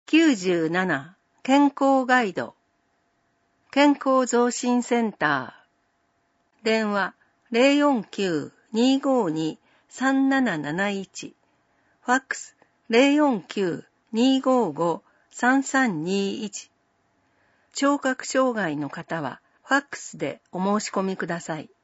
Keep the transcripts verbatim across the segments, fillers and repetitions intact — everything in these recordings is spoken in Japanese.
きゅうじゅうなな健康ガイド健康増進センター電話 ゼロよんきゅう にーごーに さんなななないち ファックス ゼロよんきゅう にーごーご さんさんにいち 聴覚障害の方はファックスでお申し込みください。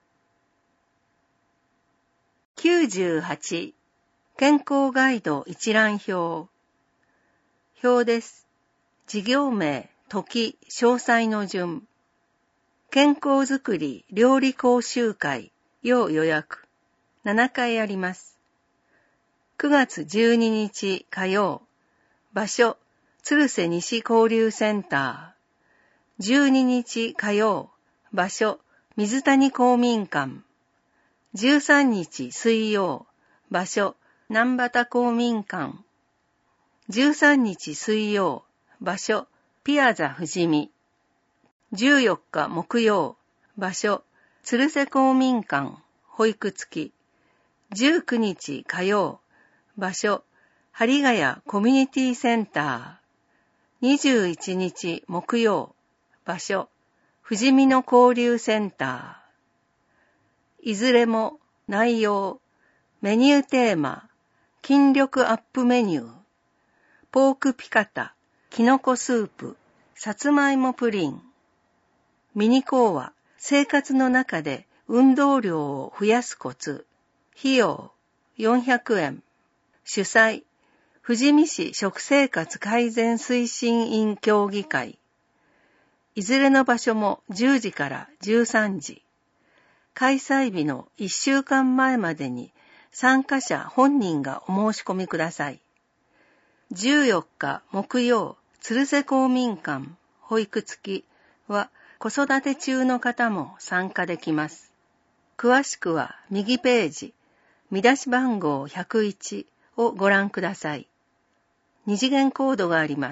きゅうじゅうはち健康ガイド一覧表表です。事業名、時、詳細の順。健康づくり料理講習会、要予約。ななかいあります。くがつじゅうににち火曜。場所、鶴瀬西交流センター。じゅうににち火曜。場所、水谷公民館。じゅうさんにち水曜。場所、南畑公民館。じゅうさんにち水曜。場所、ピアザ富士見。じゅうよっか木曜。場所、鶴瀬公民館、保育付き。じゅうくにち火曜。場所、針ヶ谷コミュニティセンター。にじゅういちにち木曜。場所、富士見の交流センター。いずれも内容、メニューテーマ、筋力アップメニュー、ポークピカタ、きのこスープ、さつまいもプリン。ミニ講話、生活の中で運動量を増やすコツ。費用、よんひゃくえん。主催、富士見市食生活改善推進員協議会。いずれの場所もじゅうじからじゅうさんじ。開催日のいっしゅうかんまえまでに参加者本人がお申し込みください。じゅうよっか木曜、鶴瀬公民館、保育付きは子育て中の方も参加できます。詳しくは右ページ、見出し番号ひゃくいちをご覧ください。二次元コードがあります。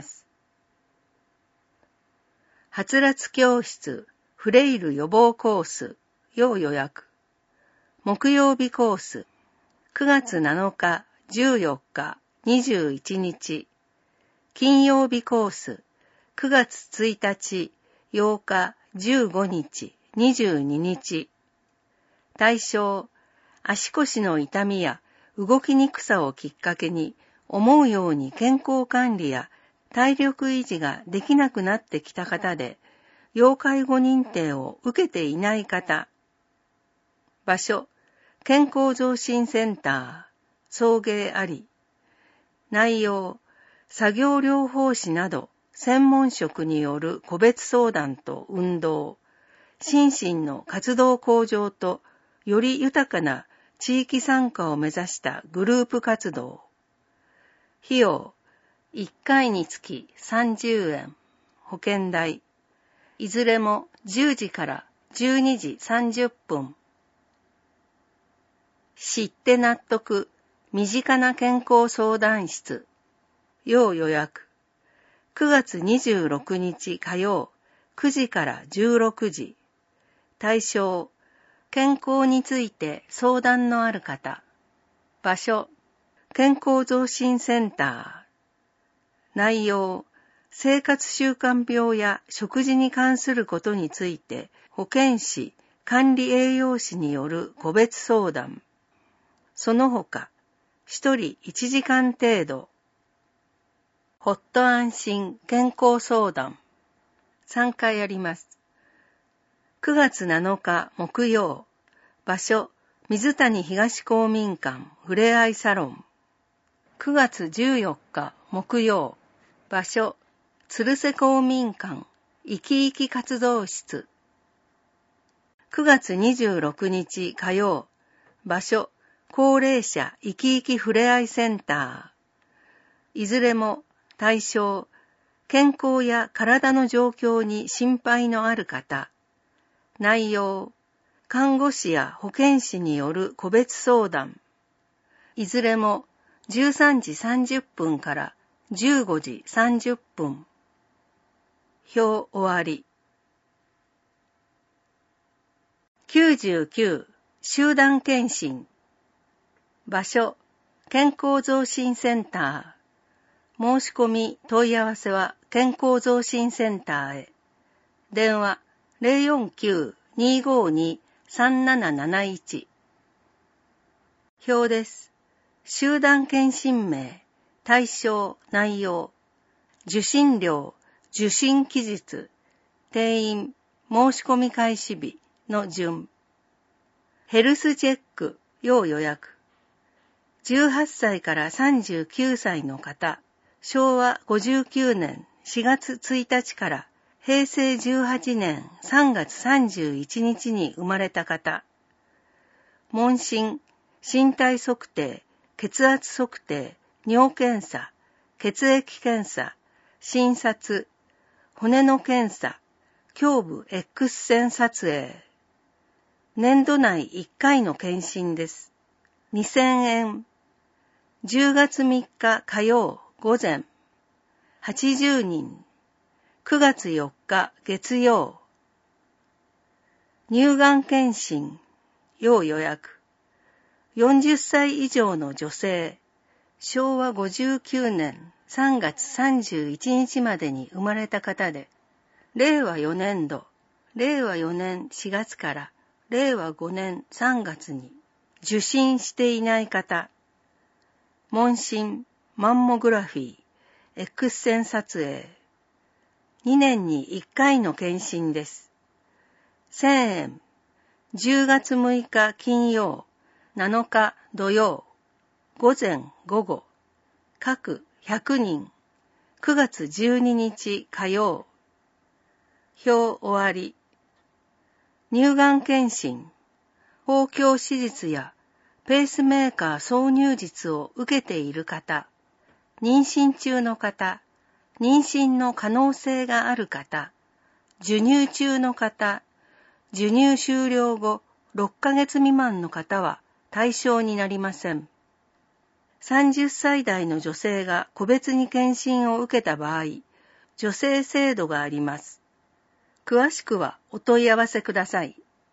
はつらつ教室、フレイル予防コース、要予約。木曜日コース、くがつなのか、じゅうよっか、にじゅういちにち。金曜日コース、くがつついたち、ようか、じゅうごにち、にじゅうににち。対象、足腰の痛みや動きにくさをきっかけに、思うように健康管理や体力維持ができなくなってきた方で、要介護認定を受けていない方。場所、健康増進センター、送迎あり。内容、作業療法士など専門職による個別相談と運動、心身の活動向上とより豊かな地域参加を目指したグループ活動。費用、いっかいにつきさんじゅうえん、保険代。いずれもじゅうじからじゅうにじさんじゅっぷん。知って納得、身近な健康相談室。要予約。くがつにじゅうろくにち火曜、くじからじゅうろくじ。対象、健康について相談のある方。場所、健康増進センター。内容、生活習慣病や食事に関することについて保健師、管理栄養士による個別相談。その他、一人いちじかん程度。ほっと安心健康相談。さんかいあります。くがつなのか木曜。場所、水谷東公民館ふれあいサロン。くがつじゅうよっか木曜。場所、鶴瀬公民館生き生き活動室。くがつにじゅうろくにち火曜。場所、高齢者生き生きふれあいセンター。いずれも対象、健康や体の状況に心配のある方。内容、看護師や保健師による個別相談。いずれもじゅうさんじさんじゅっぷんからじゅうごじさんじゅっぷん。表終わり。きゅうじゅうきゅう集団検診。場所、健康増進センター。 申し込み問い合わせは健康増進センターへ。電話 ゼロよんきゅう にーごーにー さんなななないち。表です。集団検診名、対象、内容、受診料、受診期日、定員、申し込み開始日の順。ヘルスチェック、要予約。じゅうはっさいからさんじゅうきゅうさいの方、しょうわごじゅうきゅうねんしがつついたちからへいせいじゅうはちねんさんがつさんじゅういちにちに生まれた方、問診、身体測定、血圧測定、尿検査、血液検査、診察、骨の検査、胸部 X 線撮影。年度内いっかいの検診です。にせんえん。じゅうがつみっか火曜午前。はちじゅうにん。くがつよっか月曜。乳がん検診。要予約。よんじゅっさい以上の女性。しょうわごじゅうきゅうねんさんがつさんじゅういちにちまでに生まれた方で、れいわよねんど、れいわよねんしがつかられいわごねんさんがつに受診していない方、問診、マンモグラフィー、X 線撮影。にねんにいっかいの検診です。せんえん。じゅうがつむいか金曜、なのか土曜、午前午後、各ひゃくにん。くがつじゅうににち火曜。表終わり。乳がん検診、包協手術やペースメーカー挿入術を受けている方、妊娠中の方、妊娠の可能性がある方、授乳中の方、授乳終了後ろっかげつ未満の方は対象になりません。さんじゅっさい代の女性が個別に検診を受けた場合、助成制度があります。詳しくはお問い合わせください。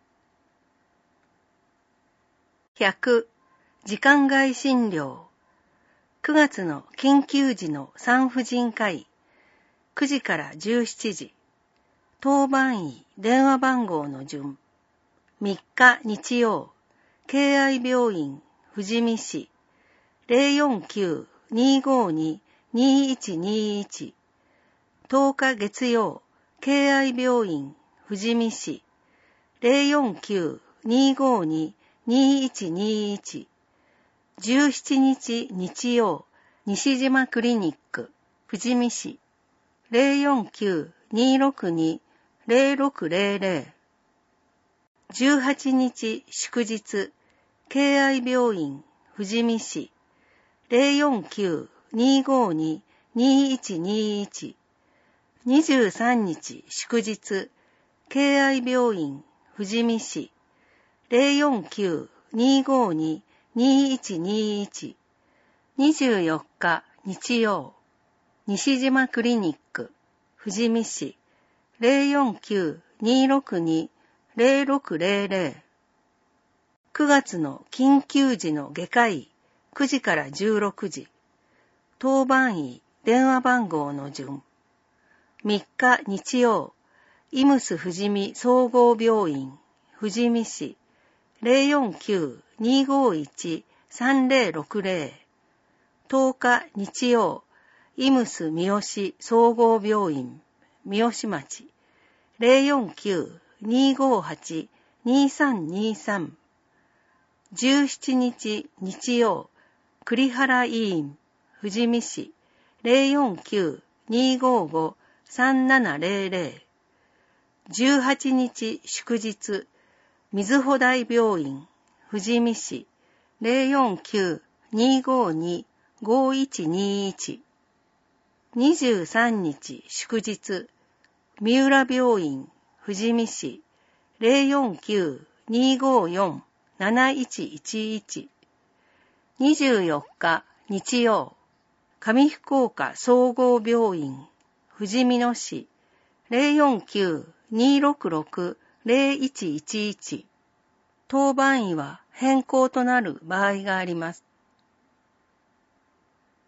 ひゃく、時間外診療。くがつの緊急時の産婦人科医、くじからじゅうしちじ。当番医電話番号の順。みっか日曜、敬愛病院富士見市 ゼロよんきゅう にーごーにー にーいちにーいち。とおか月曜、敬愛病院富士見市 ゼロよんきゅう にーごーにー にーいちにーいち。じゅうしちにち日曜、西島クリニック富士見市 ゼロよんきゅう にーろくにー ゼロろくゼロゼロ。じゅうはちにち祝日、敬愛病院富士見市 ゼロよんきゅう にーごーにー にーいちにーいち。にじゅうさんにち祝日、敬愛病院富士見市 ゼロよんきゅう にーごーにー にーいちにーいち。にじゅうよっか日曜、西島クリニック富士見市 ゼロよんきゅう にーろくにー ゼロろくゼロゼロ。くがつの緊急時の外科医くじからじゅうろくじ。当番医電話番号の順。みっか日曜、イムス富士見総合病院富士見市 ゼロよんきゅう にーごーいち さんゼロろくゼロ。とおか日曜、イムス三好総合病院三好町 ゼロよんきゅう にーごーはち にーさんにーさん。じゅうしちにち日曜、栗原医院富士見市 ゼロよんきゅう にーごーご さんななゼロゼロ。じゅうはちにち祝日、瑞穂台病院富士見市 ゼロよんきゅう にーごーにー ごーいちにーいち。にじゅうさんにち祝日、三浦病院富士見市 ゼロよんきゅう にーごーよん なないちいちいち。にじゅうよっか日曜、上福岡総合病院富士見野市 ゼロよんきゅう にーろくろく ゼロいちいちいち。当番医は変更となる場合があります。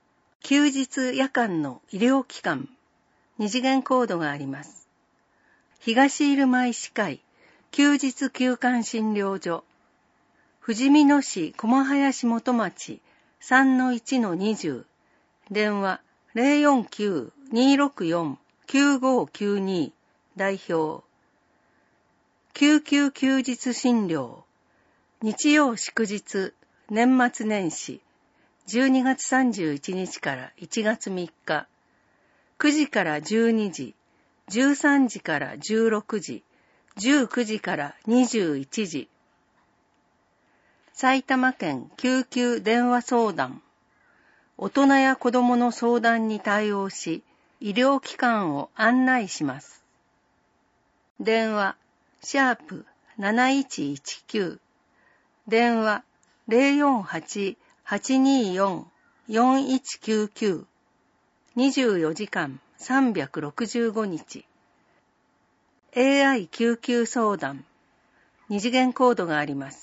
休日夜間の医療機関、二次元コードがあります。東入間医師会、休日休館診療所、富士見野市駒林元町 さんのいちのにじゅう、電話 ゼロよんきゅう にーろくよん きゅうごきゅうに、代表。救急休日診療、日曜祝日、年末年始、じゅうにがつさんじゅういちにちからいちがつみっか、くじからじゅうにじ、じゅうさんじからじゅうろくじ、じゅうくじからにじゅういちじ。埼玉県救急電話相談。大人や子どもの相談に対応し、医療機関を案内します。電話、シャープなないちいちきゅう。電話、ゼロよんはち はちにーよん よんいちきゅうきゅう。にじゅうよじかんさんびゃくろくじゅうごにち。エーアイ 救急相談。二次元コードがあります。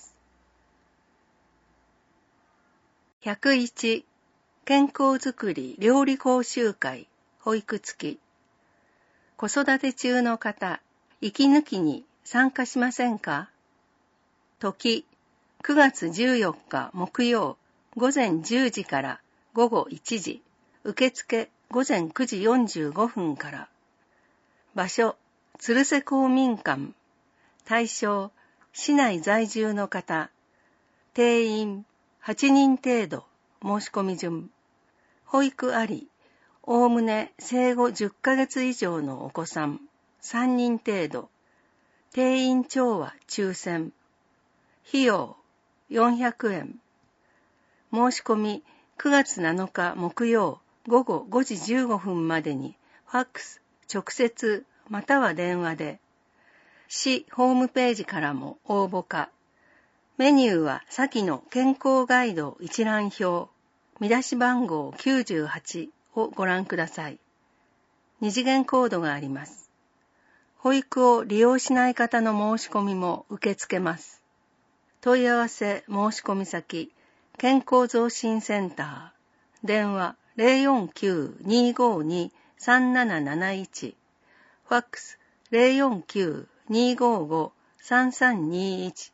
ひゃくいち、健康づくり料理講習会、保育付き。子育て中の方、息抜きに参加しませんか？時、くがつじゅうよっか木曜、午前じゅうじから午後いちじ、受付午前くじよんじゅうごふんから。場所、鶴瀬公民館。対象、市内在住の方。定員、はちにん程度。申し込み順。保育あり、おおむね生後じゅっかげつ以上のお子さん、さんにん程度。定員超は抽選。費用、よんひゃくえん。申し込み、くがつなのか木曜、午後ごじじゅうごふんまでに、ファックス、直接、または電話で。市ホームページからも応募可。メニューは先の健康ガイド一覧表、見出し番号きゅうじゅうはちをご覧ください。二次元コードがあります。保育を利用しない方の申し込みも受け付けます。問い合わせ申し込み先、健康増進センター、電話 ゼロよんきゅう にーごーに さんなななないち、ファックス ゼロよんきゅう にーごーご さんさんにいち。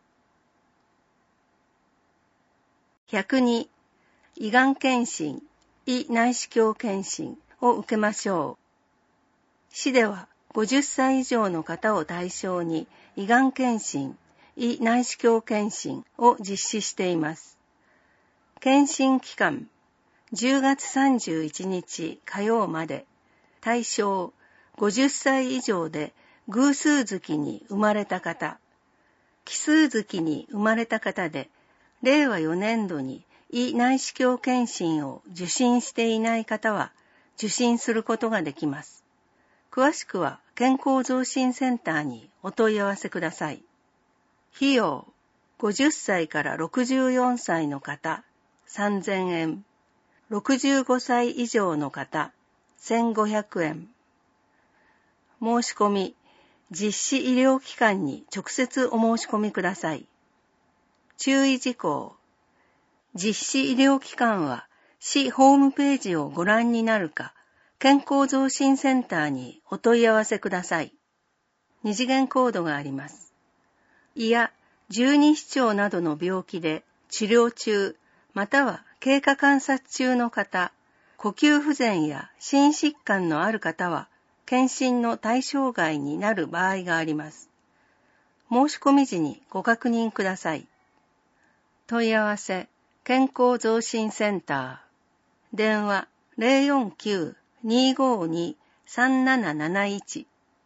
ひゃくに、胃がん検診、胃内視鏡検診を受けましょう。市ではごじゅっさい以上の方を対象に胃がん検診、胃内視鏡検診を実施しています。検診期間、じゅうがつさんじゅういちにち火曜まで。対象、ごじゅっさい以上で偶数月に生まれた方、奇数月に生まれた方で、れいわよねんどに胃内視鏡検診を受診していない方は受診することができます。詳しくは健康増進センターにお問い合わせください。費用、ごじゅっさいからろくじゅうよんさいの方、さんぜんえん。ろくじゅうごさい以上の方、せんごひゃくえん。申し込み、実施医療機関に直接お申し込みください。注意事項。実施医療機関は市ホームページをご覧になるか、健康増進センターにお問い合わせください。二次元コードがあります。胃や十二指腸などの病気で治療中、または経過観察中の方、呼吸不全や心疾患のある方は、検診の対象外になる場合があります。申し込み時にご確認ください。問い合わせ、健康増進センター。電話 ゼロよんきゅう にーごーに さんなななないち。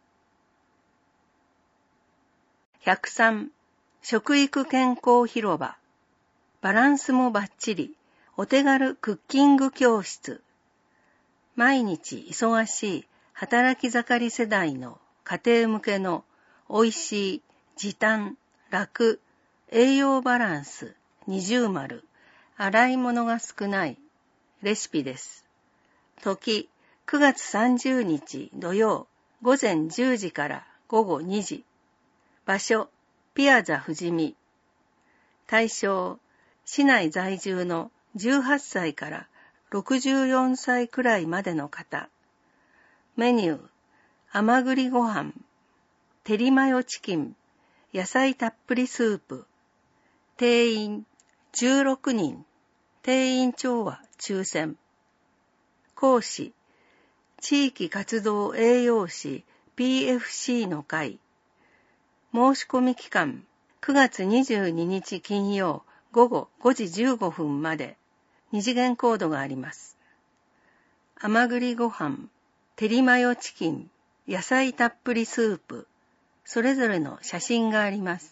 ひゃくさん、食育健康広場。バランスもバッチリ、お手軽クッキング教室。毎日忙しい働き盛り世代の家庭向けの美味しい、時短、楽、栄養バランス、二重丸、洗い物が少ないレシピです。時、くがつさんじゅうにち土曜、午前じゅうじから午後にじ。場所、ピアザ富士見。対象、市内在住のじゅうはっさいからろくじゅうよんさいくらいまでの方。メニュー、甘栗ご飯、照りマヨチキン、野菜たっぷりスープ。定員じゅうろくにん、定員長は抽選。講師、地域活動栄養士 ピーエフシー の会。申し込み期間、くがつにじゅうににち金曜午後ごじじゅうごふんまで。二次元コードがあります。甘栗ご飯、照りマヨチキン、野菜たっぷりスープ、それぞれの写真があります。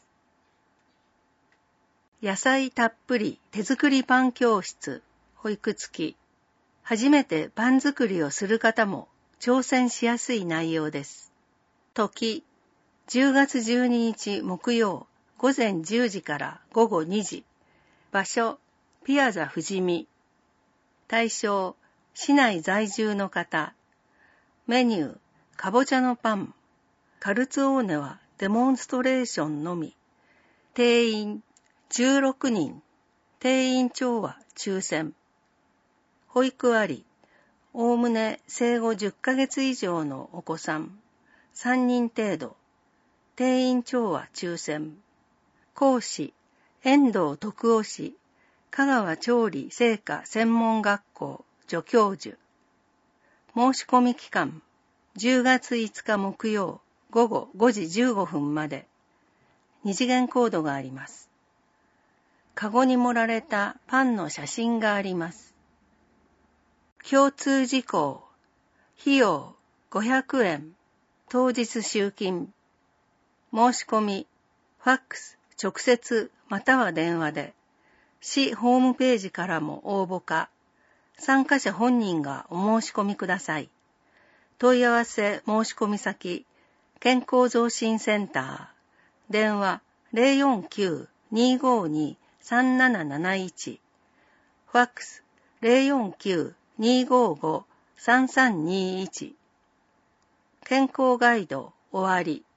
野菜たっぷり手作りパン教室、保育付き。初めてパン作りをする方も挑戦しやすい内容です。時、じゅうがつじゅうににち木曜、午前じゅうじから午後にじ。場所、ピアザ富士見。対象、市内在住の方。メニュー、かぼちゃのパン。カルツォーネはデモンストレーションのみ。定員じゅうろくにん。定員長は抽選。保育あり。おおむね生後じゅっかげつ以上のお子さん。さんにん程度。定員長は抽選。講師、遠藤徳夫氏。香川調理製菓専門学校助教授。申し込み期間、じゅうがついつか木曜午後ごじじゅうごふんまで。二次元コードがあります。カゴに盛られたパンの写真があります。共通事項、費用ごひゃくえん、当日集金。申し込み、ファックス、直接または電話で。市ホームページからも応募か、参加者本人がお申し込みください。問い合わせ申し込み先、健康増進センター、電話 ゼロよんきゅう にーごーにー さんなななないち、ファックス ゼロよんきゅう にーごーごー さんさんにーいち。健康ガイド終わり。